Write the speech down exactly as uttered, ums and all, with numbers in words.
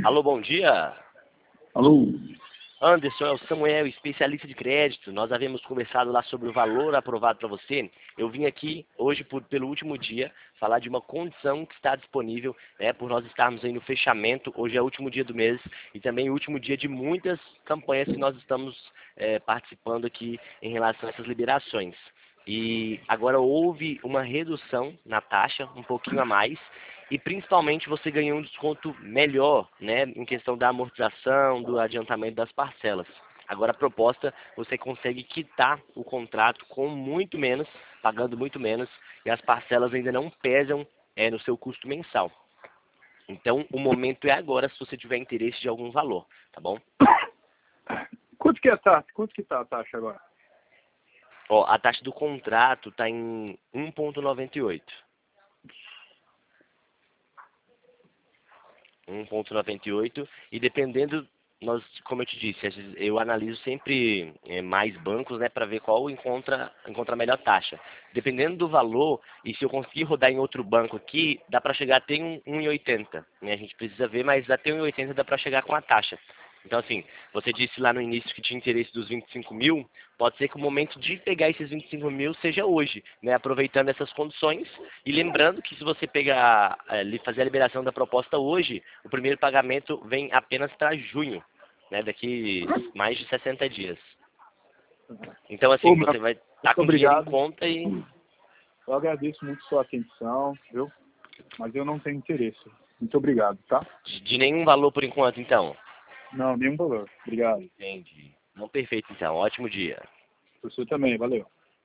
Alô, bom dia. Alô? Anderson, é o Samuel, especialista de crédito. Nós havíamos conversado lá sobre o valor aprovado para você. Eu vim aqui hoje, por, pelo último dia, falar de uma condição que está disponível, né, por nós estarmos aí no fechamento. Hoje é o último dia do mês e também o último dia de muitas campanhas que nós estamos é, participando aqui em relação a essas liberações. E agora houve uma redução na taxa, um pouquinho a mais, e principalmente você ganhou um desconto melhor, né, em questão da amortização, do adiantamento das parcelas. Agora a proposta, você consegue quitar o contrato com muito menos, pagando muito menos, e as parcelas ainda não pesam é, no seu custo mensal. Então o momento é agora, se você tiver interesse de algum valor, tá bom? Quanto que é a taxa? Quanto que tá a taxa agora? Ó, a taxa do contrato está em um vírgula noventa e oito. um vírgula noventa e oito e dependendo, nós, como eu te disse, eu analiso sempre é, mais bancos, né, para ver qual encontra, encontra a melhor taxa. Dependendo do valor, e se eu conseguir rodar em outro banco aqui, dá para chegar até um um vírgula oitenta, né? A gente precisa ver, mas até um vírgula oitenta dá para chegar com a taxa. Então, assim, você disse lá no início que tinha interesse dos vinte e cinco mil, pode ser que o momento de pegar esses vinte e cinco mil seja hoje, né, aproveitando essas condições e lembrando que se você pegar, é, fazer a liberação da proposta hoje, o primeiro pagamento vem apenas para junho, né, daqui mais de sessenta dias. Então, assim, Ô, você vai estar tá com obrigado. dinheiro em conta e... Eu agradeço muito sua atenção, viu? Mas eu não tenho interesse. Muito obrigado, tá? De, de nenhum valor por enquanto, então. Não, nenhum valor. Obrigado. Entendi. Não, perfeito, então. Ótimo dia. Você também, valeu.